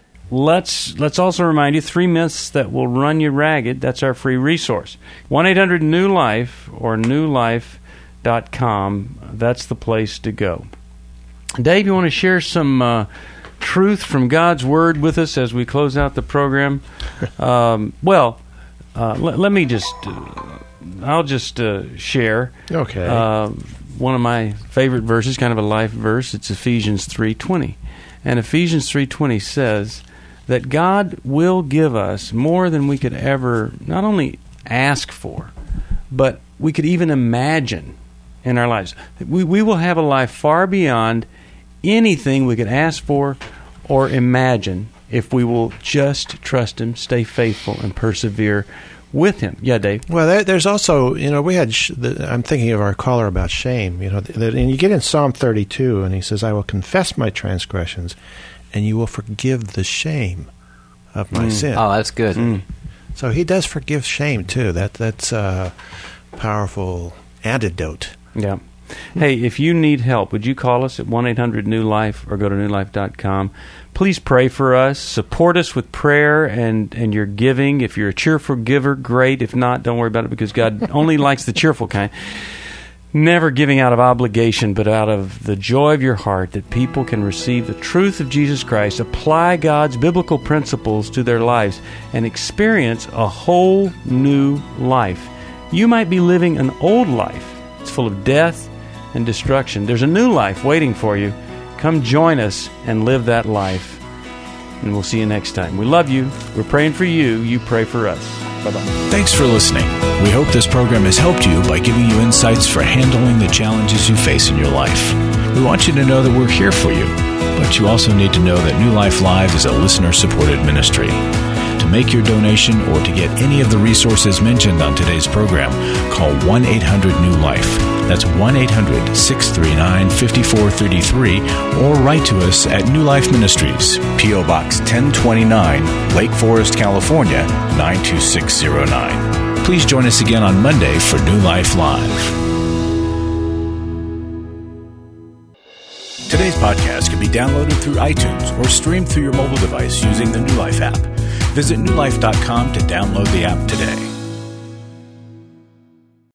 Let's let's also remind you, three myths that will run you ragged. That's our free resource. one eight hundred New Life or new life dot com. That's the place to go. Dave, you want to share some uh, truth from God's Word with us as we close out the program? um, well, uh, let, let me just, uh, I'll just uh, share. Okay. Uh, one of my favorite verses, kind of a life verse. It's Ephesians three twenty. And Ephesians three twenty says that God will give us more than we could ever not only ask for, but we could even imagine in our lives. We, we will have a life far beyond anything we could ask for or imagine if we will just trust Him, stay faithful, and persevere with Him. Yeah, Dave? Well, there, there's also, you know, we had, sh- the, I'm thinking of our caller about shame, you know, that, and you get in Psalm thirty-two, and he says, I will confess my transgressions, and you will forgive the shame of my Mm. sin. Oh, that's good. Mm. So he does forgive shame, too. That That's a powerful antidote. Yeah. Hey, if you need help, would you call us at one eight hundred New Life or go to new life dot com? Please pray for us. Support us with prayer and, and your giving. If you're a cheerful giver, great. If not, don't worry about it because God only likes the cheerful kind. never giving out of obligation, but out of the joy of your heart, that people can receive the truth of Jesus Christ, apply God's biblical principles to their lives, and experience a whole new life. You might be living an old life. It's full of death and destruction. There's a new life waiting for you. Come join us and live that life. And we'll see you next time. We love you. We're praying for you. You pray for us. Bye-bye. Thanks for listening. We hope this program has helped you by giving you insights for handling the challenges you face in your life. We want you to know that we're here for you, but you also need to know that New Life Live is a listener-supported ministry. To make your donation or to get any of the resources mentioned on today's program, call one eight hundred new life. That's one eight hundred, six three nine, five four three three, or write to us at New Life Ministries, P O. Box ten twenty-nine, Lake Forest, California, nine two six zero nine. Please join us again on Monday for New Life Live. Today's podcast can be downloaded through iTunes or streamed through your mobile device using the New Life app. Visit new life dot com to download the app today.